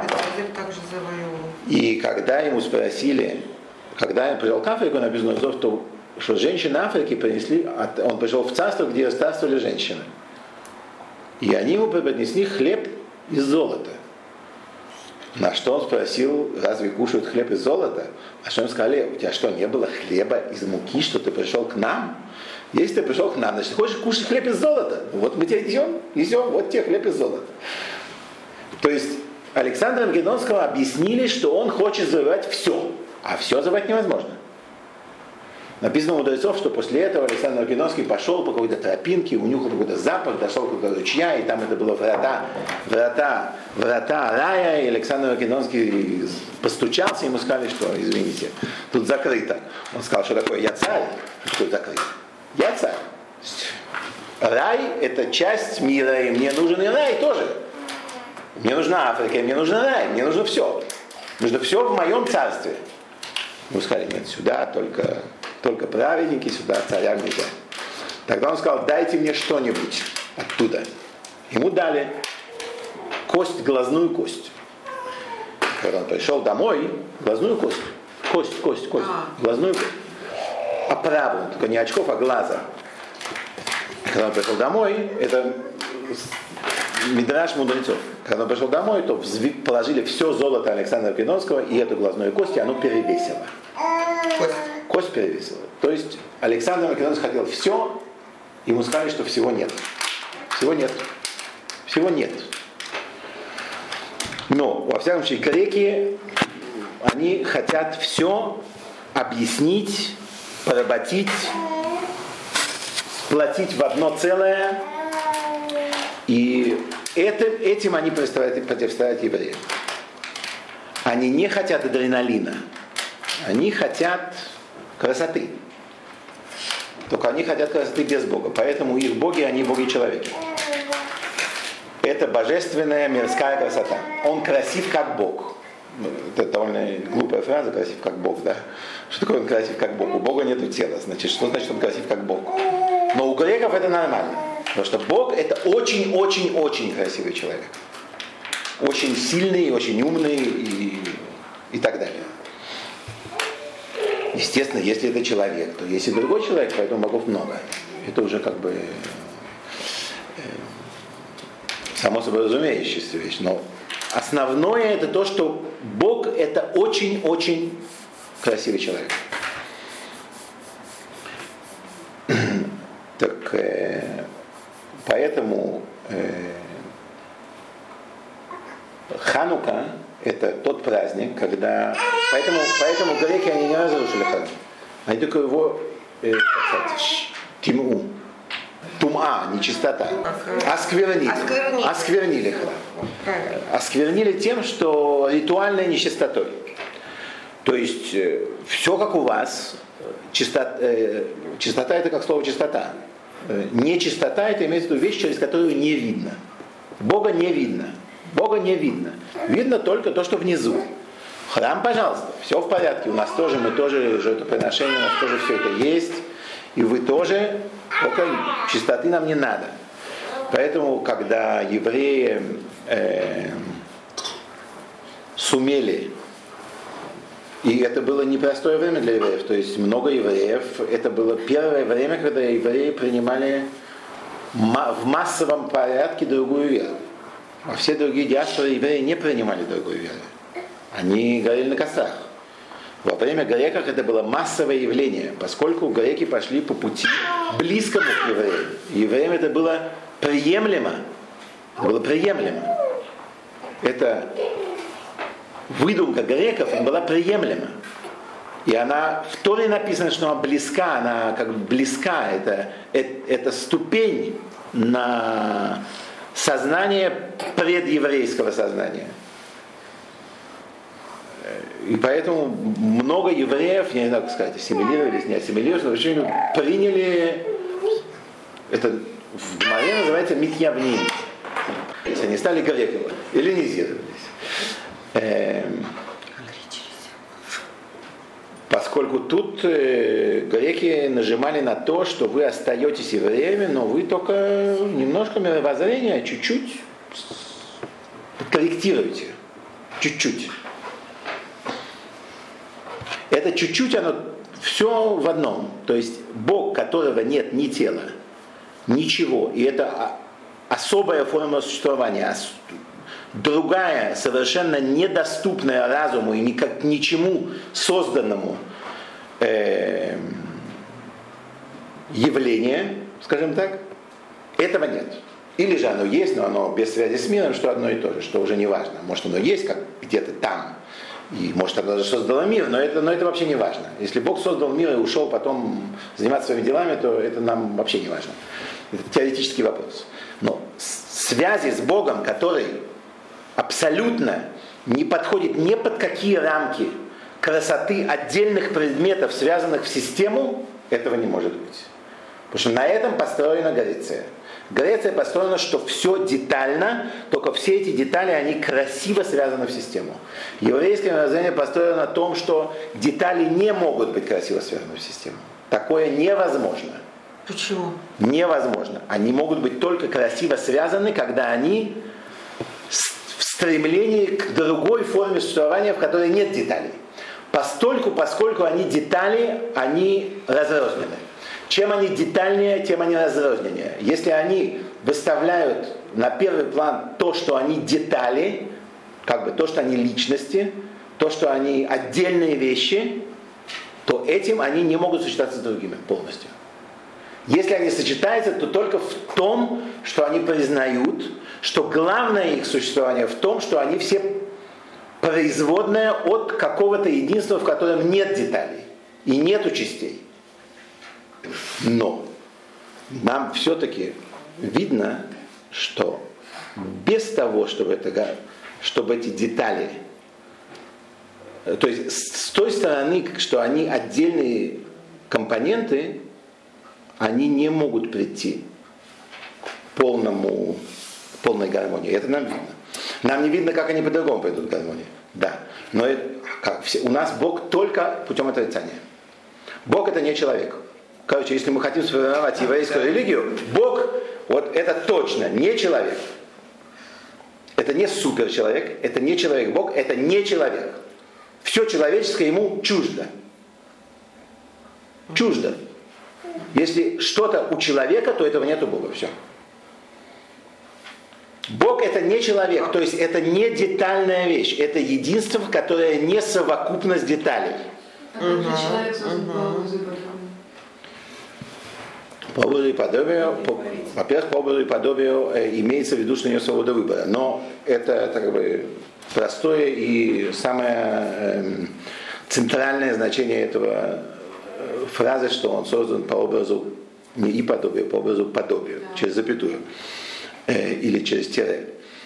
И когда ему спросили, когда он пришел к Африке, он написано, что женщины Африки принесли, он пришел в царство, где царствовали женщины. И они ему преподнесли хлеб из золота. На что он спросил, разве кушают хлеб из золота? А что им сказали, у тебя что, не было хлеба из муки, что ты пришел к нам? Если ты пришел к нам, значит, ты хочешь кушать хлеб из золота? Вот мы тебе несем, вот тебе хлеб из золота. То есть Александра Македонского объяснили, что он хочет завоевать все, а все завоевать невозможно. Написано у мудрецов, что после этого Александр Македонский пошел по какой-то тропинке, унюхал какой-то запах, дошел до какого-то ручья, и там это было врата рая, и Александр Македонский постучался, ему сказали, что, извините, тут закрыто. Он сказал, что такое, я царь, что тут закрыто. Я царь. Рай – это часть мира, и мне нужен и рай тоже. Мне нужна Африка, и мне нужен рай, мне нужно все. Нужно все в моем царстве. Ему сказали, нет, сюда только праведники, сюда царям нельзя. Тогда он сказал, дайте мне что-нибудь оттуда. Ему дали кость, глазную кость. Когда он пришел домой, глазную кость. Кость, глазную кость. Оправу, только не очков, а глаза. Когда он пришел домой, это мидраш мудрецов. Когда он пришел домой, то положили все золото Александра Македонского и эту глазную кость, и оно перевесило. Кость перевесила. То есть Александр Македонский хотел все, ему сказали, что всего нет. Всего нет. Но, во всяком случае, греки, они хотят все объяснить, поработить, сплотить в одно целое. И этим они противостоят евреям. Они не хотят адреналина. Они хотят красоты. Только они хотят красоты без Бога. Поэтому их боги, они боги-человеки. Это божественная мирская красота. Он красив как Бог. Это довольно глупая фраза, красив как Бог, да? Что такое он красив как Бог? У Бога нет тела. Значит, что значит он красив как Бог? Но у греков это нормально. Потому что Бог это очень-очень-очень красивый человек. Очень сильный, очень умный и так далее. Естественно, если это человек, то есть и другой человек, поэтому богов много. Это уже как бы само собой разумеющаяся вещь. Но основное это то, что Бог это очень-очень красивый человек. Так, поэтому Ханука это тот праздник, когда... Поэтому греки, они не разрушили храм. Они только его, тиму, тума, нечистота, осквернили храм. Осквернили тем, что ритуальной нечистотой. То есть, все как у вас, чистота это как слово чистота. Нечистота это имеется в виду вещь, через которую не видно. Бога не видно. Видно только то, что внизу. Храм, пожалуйста, все в порядке. У нас тоже, мы тоже жертвоприношения, у нас тоже все это есть. И вы тоже, только чистоты нам не надо. Поэтому, когда евреи сумели, и это было непростое время для евреев, то есть много евреев, это было первое время, когда евреи принимали в массовом порядке другую веру. А все другие диаспоры евреи не принимали другую веру. Они горели на кострах. Во время греков это было массовое явление, поскольку греки пошли по пути близкому к евреям. Евреям это было приемлемо. Это выдумка греков им была приемлема. И она в Торе написано, что она близка, она как бы близка. Это ступень на сознание предеврейского сознания. И поэтому много евреев, я не знаю, как сказать, ассимилировались, не ассимилировались, но почему приняли, это в Гемаре называется митьявним. Они стали греками, эллинизировались. Поскольку тут греки нажимали на то, что вы остаетесь евреями, но вы только немножко мировоззрение, чуть-чуть подкорректируете. Чуть-чуть. Это чуть-чуть, оно все в одном. То есть Бог, которого нет ни тела, ничего. И это особая форма существования. Другая, совершенно недоступная разуму и ничему созданному явление, скажем так, этого нет. Или же оно есть, но оно без связи с миром, что одно и то же, что уже не важно. Может оно есть как где-то там, и может оно даже создало мир, но это вообще не важно. Если Бог создал мир и ушел потом заниматься своими делами, то это нам вообще не важно. Это теоретический вопрос. Но связи с Богом, который абсолютно не подходит ни под какие рамки красоты отдельных предметов, связанных в систему, этого не может быть. Потому что на этом построена Галиция. Греция построена, что все детально, только все эти детали, они красиво связаны в систему. Еврейское мировоззрение построено на том, что детали не могут быть красиво связаны в систему. Такое невозможно. Почему? Невозможно. Они могут быть только красиво связаны, когда они в стремлении к другой форме существования, в которой нет деталей. Поскольку они детали, они разрознены. Чем они детальнее, тем они разрозненнее. Если они выставляют на первый план то, что они детали, как бы то, что они личности, то, что они отдельные вещи, то этим они не могут сочетаться с другими полностью. Если они сочетаются, то только в том, что они признают, что главное их существование в том, что они все производные от какого-то единства, в котором нет деталей и нету частей. Но нам все-таки видно, что без того, чтобы эти детали, то есть с той стороны, что они отдельные компоненты, они не могут прийти к полной гармонии. Это нам видно. Нам не видно, как они по-другому придут к гармонии. Да. Но у нас Бог только путем отрицания. Бог это не человек. Короче, если мы хотим сформировать еврейскую религию, Бог, вот это точно не человек. Это не суперчеловек, это не человек-Бог, это не человек. Все человеческое ему чуждо. Чуждо. Если что-то у человека, то этого нет у Бога. Все. Бог это не человек, то есть это не детальная вещь. Это единство, которое не совокупность деталей. Человек создан по образу и подобию. По образу и подобию, во-первых, по образу и подобию имеется в виду, что у него свобода выбора. Но это как бы простое и самое центральное значение этого фразы, что он создан по образу не и подобию, по образу подобию, через запятую или через тире.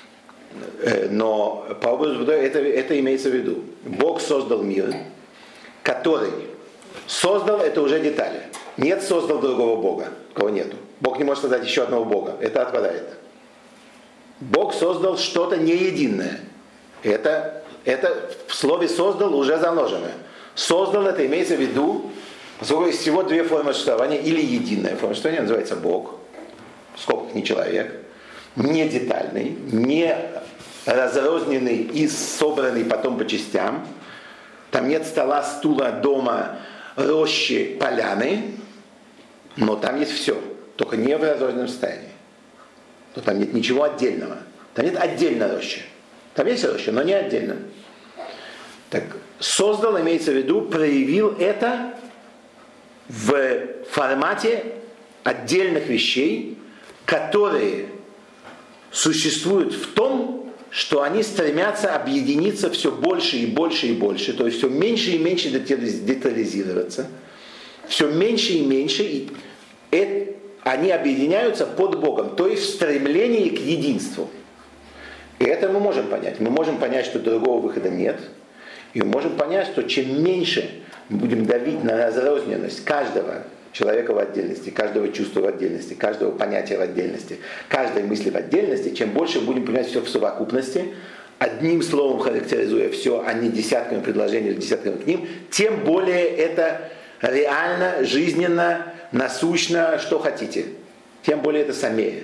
Но по образу подобию это имеется в виду. Бог создал мир, который создал, это уже детали. Нет, создал другого Бога, кого нету. Бог не может создать еще одного Бога. Это отпадает. Бог создал что-то неединое. Это в слове создал уже заложено. Создал, это имеется в виду, поскольку есть всего две формы существования, или единая форма существования, называется Бог, в скобках не человек, не детальный, не разрозненный и собранный потом по частям. Там нет стола, стула, дома, рощи, поляны, но там есть все, только не в разрозненном состоянии. Но там нет ничего отдельного. Там нет отдельной рощи. Там есть роща, но не отдельно. Так, создал, имеется в виду, проявил это в формате отдельных вещей, которые существуют в том, что они стремятся объединиться все больше и больше и больше, то есть все меньше и меньше детализироваться, все меньше и меньше, и они объединяются под Богом, то есть в стремлении к единству. И это мы можем понять. Мы можем понять, что другого выхода нет, и мы можем понять, что чем меньше мы будем давить на разрозненность каждого человека в отдельности, каждого чувства в отдельности, каждого понятия в отдельности, каждой мысли в отдельности, чем больше будем понимать все в совокупности, одним словом характеризуя все, а не десятками предложений или десятками к ним, тем более это реально, жизненно, насущно, что хотите. Тем более это самее.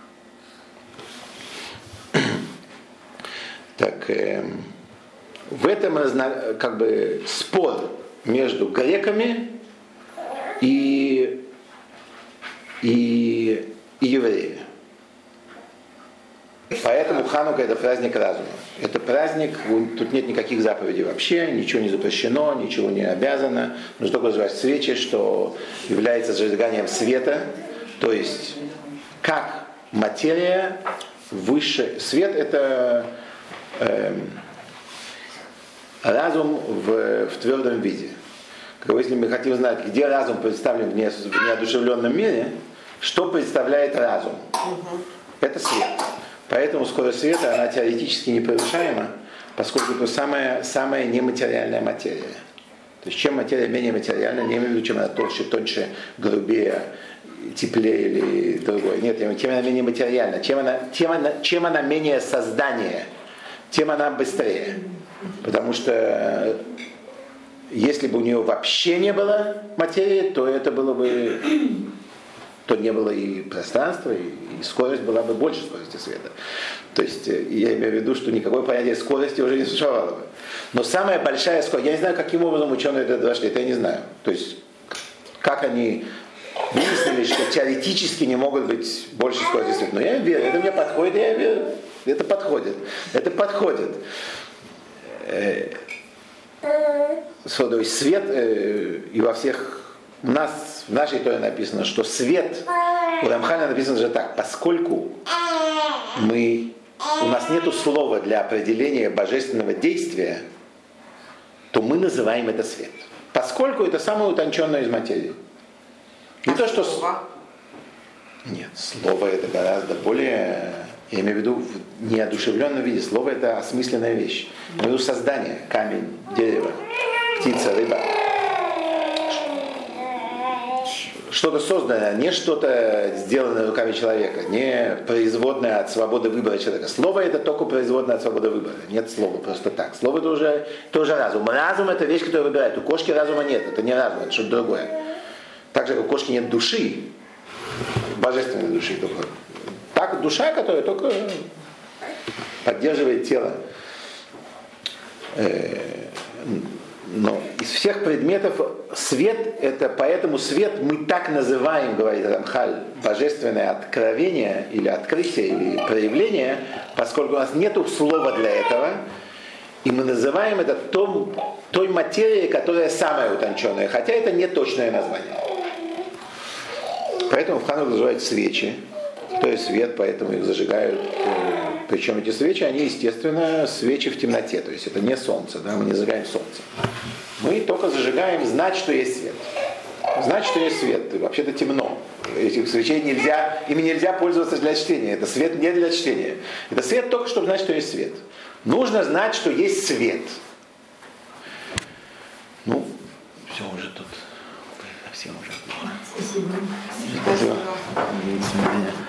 Так, в этом как бы спор между греками и евреями. Поэтому Ханука это праздник разума. Это праздник, тут нет никаких заповедей вообще, ничего не запрещено, ничего не обязано. Нужно только зажигать свечи, что является зажиганием света. То есть, как материя выше. Свет это разум в твердом виде. Если мы хотим знать, где разум представлен в неодушевленном мире, что представляет разум? Это свет. Поэтому скорость света, она теоретически непревышаема, поскольку это самая нематериальная материя. То есть чем материя менее материальна, не имею в виду, чем она толще, тоньше, грубее, теплее или другое. Нет, тем она менее материальна. Чем она менее создание, тем она быстрее. Потому что если бы у нее вообще не было материи, то это было бы, то не было и пространства, и скорость была бы больше скорости света. То есть я имею в виду, что никакое понятие скорости уже не существовало бы. Но самая большая скорость, я не знаю, каким образом ученые это дошли, это я не знаю. То есть как они выяснили, что теоретически не могут быть больше скорости света. Но я им верю, это мне подходит, я верю, это подходит. Это подходит. То есть свет, и во всех, у нас в нашей Торе написано, что свет, у Рамхаля написано же так, поскольку у нас нет слова для определения божественного действия, то мы называем это свет. Поскольку это самое утонченное из материи. Не то, что... Нет, слово это гораздо более... Я имею в виду в неодушевленном виде. Слово это осмысленная вещь. Я имею в виду создание. Камень, дерево, птица, рыба. Что-то созданное, не что-то сделанное руками человека, не производное от свободы выбора человека. Слово это только производное от свободы выбора. Нет слова просто так. Слово это уже разум. Разум это вещь, которая выбирает. У кошки разума нет. Это не разум, это что-то другое. Так же, как у кошки нет души, божественной души только. Так душа, которая только поддерживает тело. Но из всех предметов свет, это поэтому свет мы так называем, говорит Рамхаль, божественное откровение или открытие или проявление, поскольку у нас нет слова для этого, и мы называем это той материей, которая самая утонченная, хотя это не точное название. Поэтому в Хануку зажигают свечи, то есть свет, поэтому их зажигают. Причем эти свечи, они, естественно, свечи в темноте, то есть это не солнце, да, мы не зажигаем солнце. Мы только зажигаем знать, что есть свет. Знать, что есть свет. Вообще-то темно. Этих свечей ими нельзя пользоваться для чтения. Это свет не для чтения. Это свет только, чтобы знать, что есть свет. Нужно знать, что есть свет. Ну, все уже тут. Совсем уже. Спасибо. Спасибо.